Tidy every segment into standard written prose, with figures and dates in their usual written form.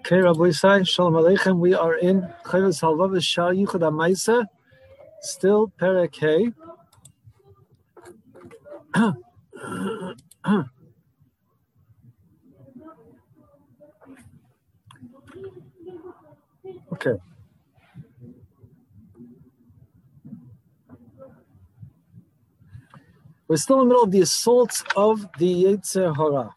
Okay, Rabbi Yisai, Shalom Aleichem. We are in Chovos Halvav Shar Yichud HaMaaseh, still Perek Hey. Okay. We're still in the middle of the assaults of the Yetzer Hara.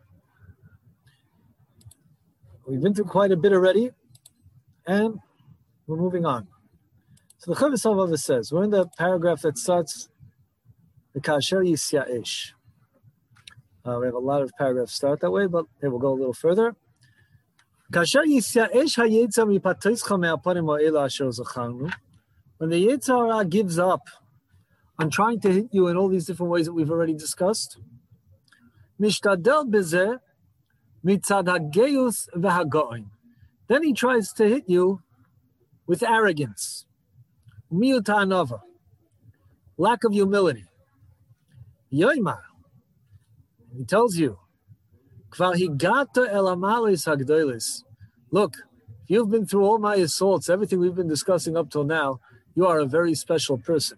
We've been through quite a bit already, and we're moving on. So the Chovos Halvav says, we're in the paragraph that starts the Kasher Yisyaesh. We have a lot of paragraphs start that way, but here we'll go a little further. Kasher Yisyaesh hayetzer mipatoischa me'apanim ha'ela asher zacharnu. When the Yetzer Hara gives up on trying to hit you in all these different ways that we've already discussed, mishtadel bezeh mitzad hageus v'hagoin. Then he tries to hit you with arrogance, miut ha'anava, lack of humility. Yoimar, he tells you, kvar higata el amalis hagdolis. Look, if you've been through all my assaults, everything we've been discussing up till now, you are a very special person.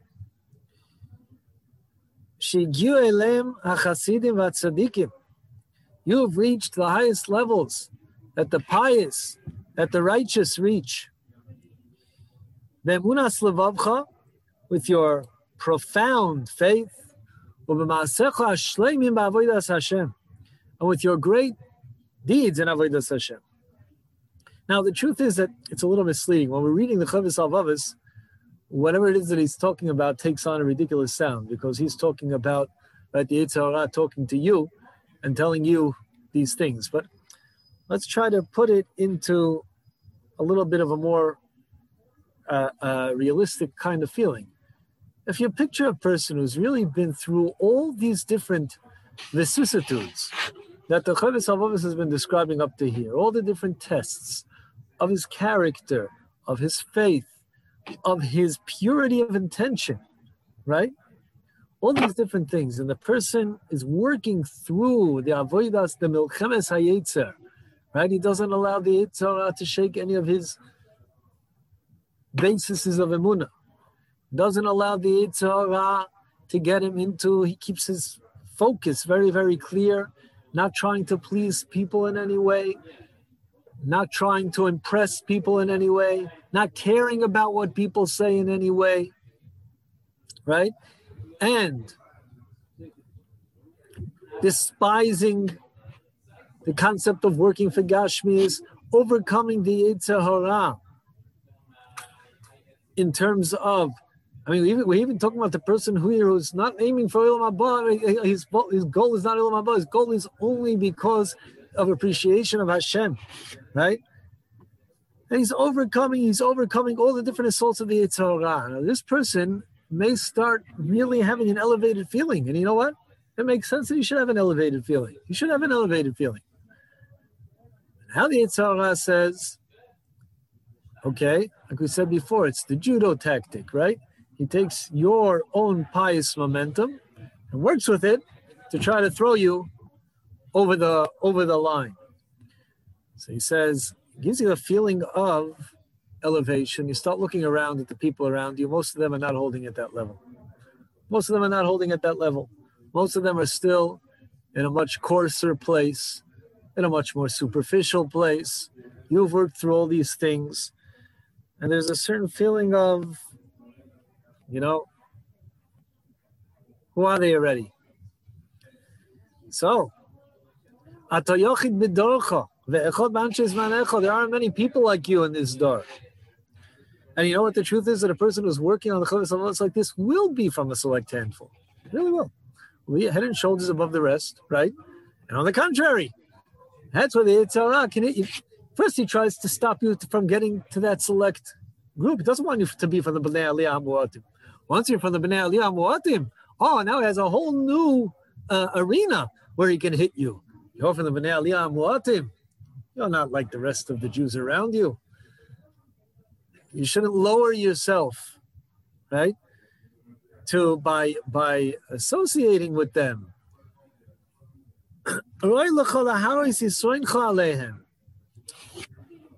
Shigiu elem hachasidim v'tzadikim. You have reached the highest levels that the pious, that the righteous reach. Be'emunas levavcha, with your profound faith, u'b'ma'asecha hashleimim ba'avodas Hashem, and with your great deeds in avodas Hashem. Now, the truth is that it's a little misleading. When we're reading the Chovos Halvav, whatever it is that he's talking about takes on a ridiculous sound, because he's talking about the Yetzer Hara talking to you and telling you these things. But let's try to put it into a little bit of a more realistic kind of feeling. If you picture a person who's really been through all these different vicissitudes that the Chovos Halvav has been describing up to here, all the different tests of his character, of his faith, of his purity of intention, right? All these different things, and the person is working through the avodas, the milchemes hayetzer, right? He doesn't allow the Yetzer Hara to shake any of his bases of emunah. Doesn't allow the Yetzer Hara to get him into. He keeps his focus very, very clear, not trying to please people in any way, not trying to impress people in any way, not caring about what people say in any way, right? And despising the concept of working for Gashmi is overcoming the Yetzer Hara in terms of, we're even talking about the person who's not aiming for Olam Haba. His goal is not Olam Haba. His goal is only because of appreciation of Hashem, right? And he's overcoming all the different assaults of the Yetzer Hara. Now, this person may start really having an elevated feeling. And you know what? It makes sense that you should have an elevated feeling. You should have an elevated feeling. How the Yetzer Hara says, okay, like we said before, it's the judo tactic, right? He takes your own pious momentum and works with it to try to throw you over the line. So he says, it gives you a feeling of elevation. You start looking around at the people around you. Most of them are not holding at that level. Most of them are still in a much coarser place, in a much more superficial place. You've worked through all these things. And there's a certain feeling of, who are they already? So, there aren't many people like you in this door. And you know what the truth is? That a person who's working on the Chovos Halvav like this will be from a select handful. It really will. We're head and shoulders above the rest, right? And on the contrary, that's where the Yetzer Hara can hit you. First, he tries to stop you from getting to that select group. He doesn't want you to be from the Bnei Aliyah HaMu'atim. Once you're from the Bnei Aliyah HaMu'atim, now he has a whole new arena where he can hit you. You're from the Bnei Aliyah HaMu'atim. You're not like the rest of the Jews around you. You shouldn't lower yourself, right? By associating with them.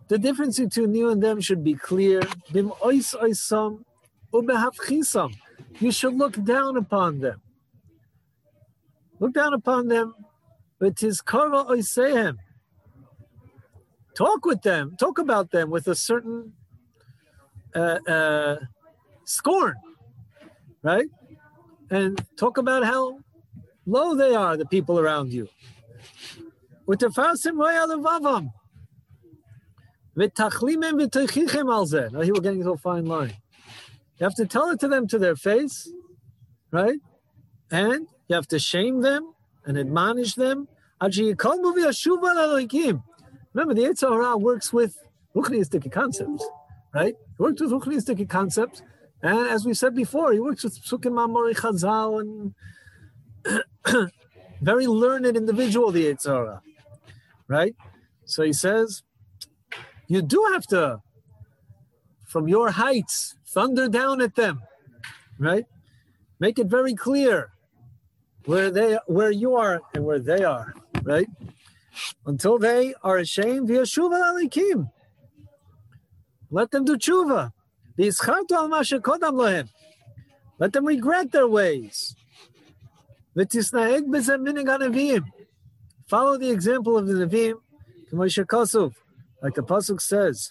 The difference between you and them should be clear. Bim ois oisam ubehafchisam. You should look down upon them. Look down upon them. But his kara oisehem. Talk with them. Talk about them with a certain scorn, right? And talk about how low they are, the people around you. With the fasim royalavam. Now here we're getting to a fine line. You have to tell it to them to their face, right? And you have to shame them and admonish them. Remember, the Yetzer Hara works with ruchniistic concepts, right? He works with ruchniistic concepts. And as we said before, he works with Psukim Ma'amorei Chazal and very learned individual, the Yetzer Hara, right? So he says, you do have to, from your heights, thunder down at them, right? Make it very clear where you are and where they are, right? Until they are ashamed, v'yashuva alikim. Let them do tshuva. V'yischartu al ma shekodam lohem. Let them regret their ways. V'tisnaeg b'zeh minig hanevim. Follow the example of the Nevi'im, k'mo shekasuv. Like the pasuk says,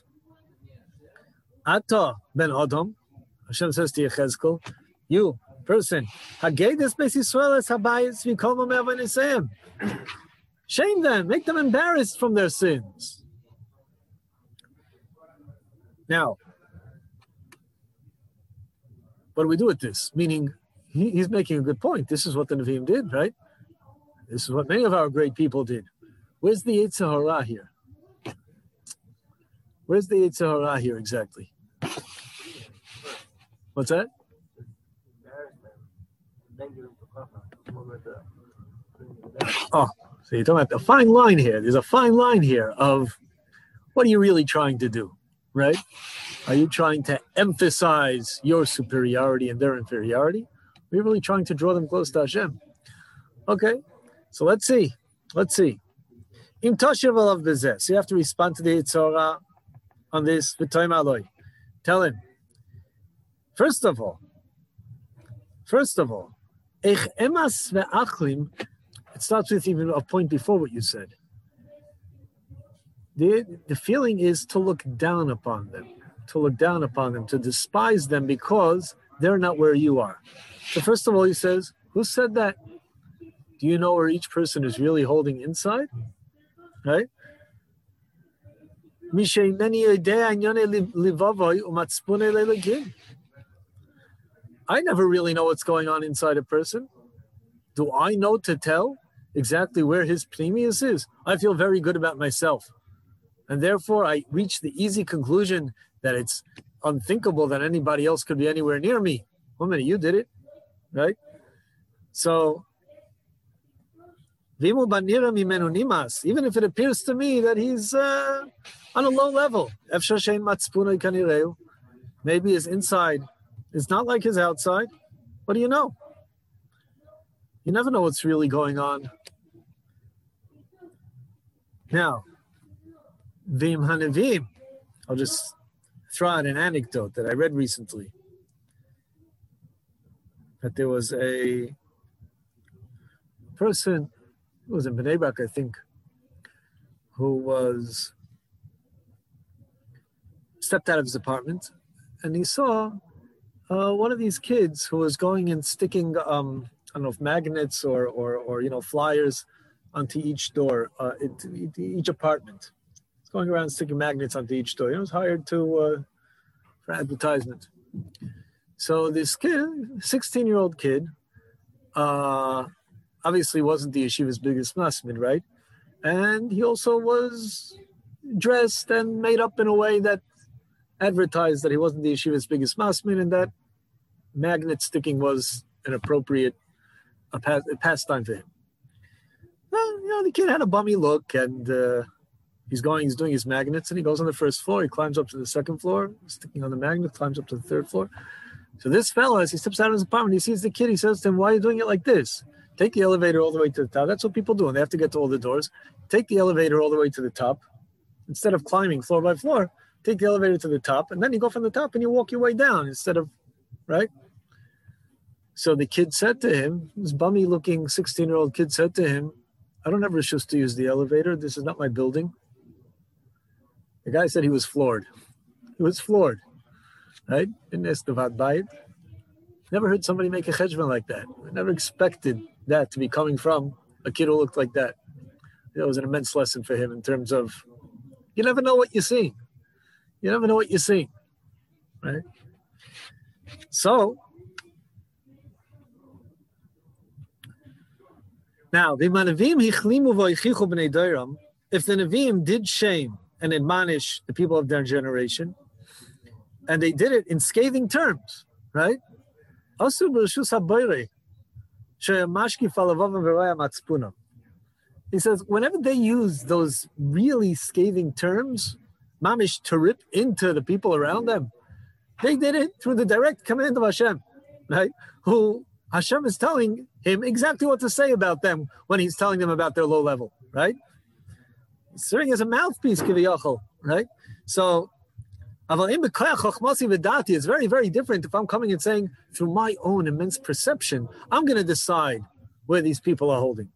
Ata ben Adam, Hashem says to Yechezkel, you person, Hagedus Beis Yisrael es habayis v'kol mameh avanisayim. Shame them, make them embarrassed from their sins. Now, what do we do with this? Meaning, he's making a good point. This is what the Nevi'im did, right? This is what many of our great people did. Where's the Yetzer Hara here? Where's the Yetzer Hara here exactly? What's that? Oh, so you're talking about a fine line here. There's a fine line here of what are you really trying to do, right? Are you trying to emphasize your superiority and their inferiority? Are you really trying to draw them close to Hashem? Okay, so let's see. Im tashiv alav b'zeh. So you have to respond to the Yetzer Hara on this. Tell him. First of all, it starts with even a point before what you said. The feeling is to look down upon them, to despise them because they're not where you are. So first of all, he says, who said that? Do you know where each person is really holding inside? Right? I never really know what's going on inside a person. Do I know to tell exactly where his pnimius is? I feel very good about myself. And therefore, I reach the easy conclusion that it's unthinkable that anybody else could be anywhere near me. One minute, you did it, right? So, even if it appears to me that he's on a low level, maybe his inside is not like his outside. What do you know? You never know what's really going on. Now, Vim Hanevim, I'll just throw out an anecdote that I read recently. That there was a person, who was in Bnei Brak, I think, who was stepped out of his apartment, and he saw one of these kids who was going and sticking, I don't know if magnets or flyers onto each door, each apartment. He's going around sticking magnets onto each door. He was hired for advertisement. So this kid, 16-year-old kid, obviously wasn't the yeshiva's biggest masmid, right? And he also was dressed and made up in a way that advertised that he wasn't the yeshiva's biggest masmid and that magnet sticking was an appropriate pastime for him. Well, the kid had a bummy look, and he's doing his magnets, and he goes on the first floor. He climbs up to the second floor, sticking on the magnet, climbs up to the third floor. So this fellow, as he steps out of his apartment, he sees the kid. He says to him, "Why are you doing it like this? Take the elevator all the way to the top." That's what people do, and they have to get to all the doors. Take the elevator all the way to the top, Instead of climbing floor by floor, take the elevator to the top, and then you go from the top and you walk your way down instead of, right? So the kid said to him, this bummy-looking 16-year-old kid said to him, I don't have rishus to use the elevator. This is not my building. The guy said he was floored. He was floored, right? Didn't ask the Vad Bayit. Never heard somebody make a cheshbon like that. I never expected that to be coming from a kid who looked like that. It was an immense lesson for him in terms of, you never know what you're seeing. You never know what you're seeing, right? So, now, if the Nevi'im did shame and admonish the people of their generation, and they did it in scathing terms, right? He says, whenever they use those really scathing terms, mamish, to rip into the people around them, they did it through the direct command of Hashem, right? Who Hashem is telling him exactly what to say about them when he's telling them about their low level, right? He's serving as a mouthpiece, kiviyachol, right? So, it's very, very different if I'm coming and saying, through my own immense perception, I'm going to decide where these people are holding.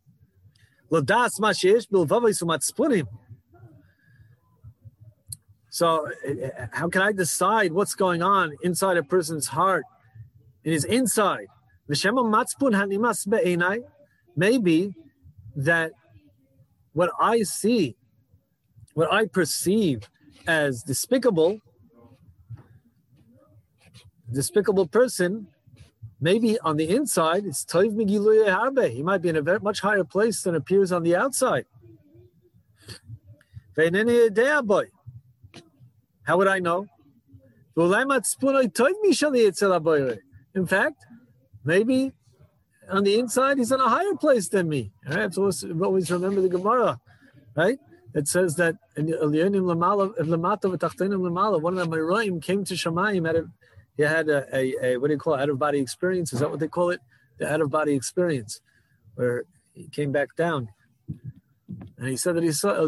So, how can I decide what's going on inside a person's heart, in his inside? Maybe that what I see, what I perceive as despicable person, maybe on the inside, it's toiv migiluye harbe. He might be in a very much higher place than appears on the outside. How would I know? In fact, maybe on the inside, he's in a higher place than me. All right? So always remember the Gemara, right? It says that one of the Meroim came to Shamayim. He had a what do you call it, out-of-body experience? Is that what they call it? The out-of-body experience, where he came back down. And he said that he saw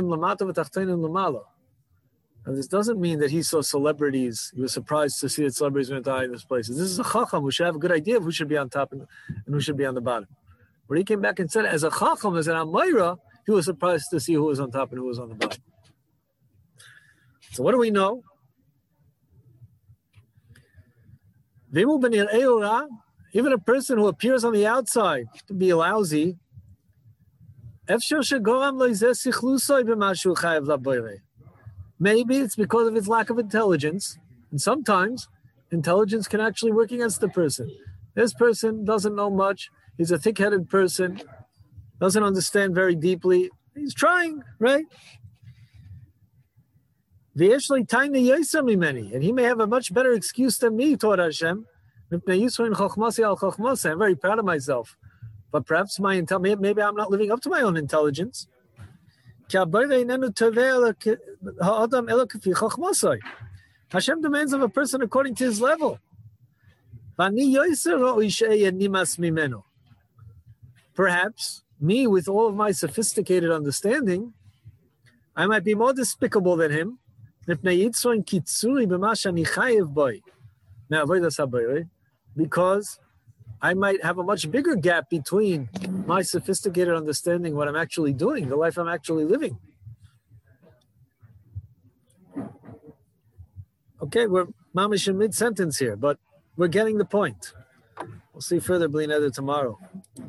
and this doesn't mean that he saw celebrities. He was surprised to see that celebrities went to high places. This is a chacham who should have a good idea of who should be on top and who should be on the bottom. Where he came back and said, as a chacham, as an amayra, he was surprised to see who was on top and who was on the bottom. So what do we know? Even a person who appears on the outside to be lousy, maybe it's because of his lack of intelligence. And sometimes intelligence can actually work against the person. This person doesn't know much. He's a thick-headed person, doesn't understand very deeply. He's trying, right? And he may have a much better excuse than me toward Hashem. I'm very proud of myself. But perhaps maybe I'm not living up to my own intelligence. Hashem demands of a person according to his level. Perhaps me, with all of my sophisticated understanding, I might be more despicable than him. Because I might have a much bigger gap between my sophisticated understanding, what I'm actually doing, the life I'm actually living. Okay, we're mamish in mid-sentence here, but we're getting the point. We'll see further, Bli Neder, tomorrow.